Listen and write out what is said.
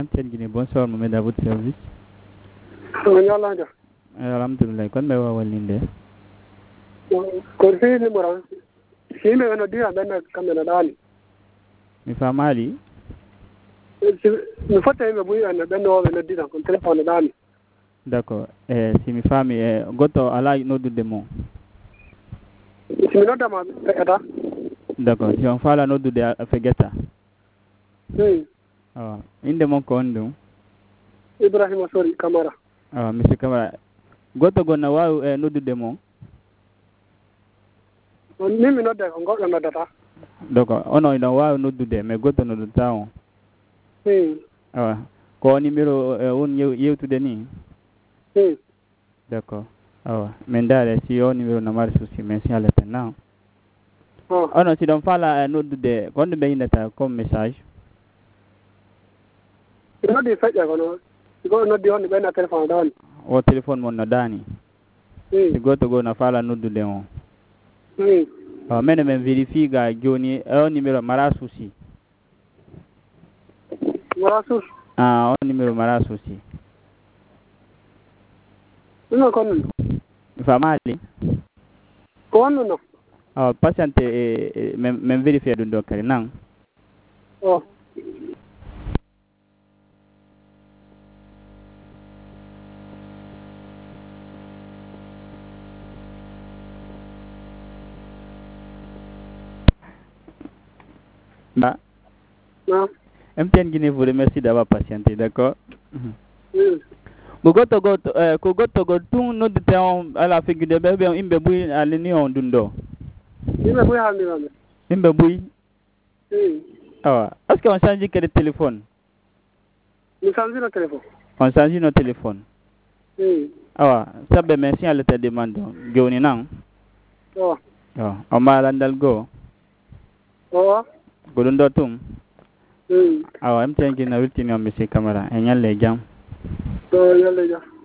Guinée, bonsoir Mohamed, à votre service. Alhamdulillah, kon be wawal ninde. Ko fi ni mura. Shi me no dia ben kamera dani. Mi famali. Mi fota me buyi an ben no ben dia kon telephone dani. D'accord. Si mi fami goto ala noddude mo. Si mi nodda ma fekata. D'accord. Si on fala noddude fegeta. Inde mon ko on dum. Ibrahima Sori Camara. Monsieur Camara. Goto gonna waw noddude mo. Ni mi nodda ko goddo noddata. D'accord. Ono ina waw noddude mais goto noddata on. Ko numéro won yewtude ni. D'accord. Men dare si o numéro na mari souci men si alata na. Ono si don fala noddude gonde be indata comme message. Noddi fajja kono. Go noddi on be na telephone dani. O telephone mon no dani. Si goto go na fala noddude on. Men vérifie ga joni o numéro mara souci. Mara souci. O numéro mara souci. No kono. Famali. Kono no. Patiente men vérifier dun do kare nan. MTN Guinée vous remercie d'avoir patienté, d'accord? Goto tun no de on ala figure de bebe imbe bui alini on dundo. Imbe bui halni on. Imbe bui. Est-ce qu'on change que le téléphone? Nous change le téléphone. On change nos téléphones. Ça be merci à l'état demande. Joni nan. On ma landal go. Godundo tum. MTN Guinée ultimi on monsieur Camara. Enyalle jam. Yalle jam.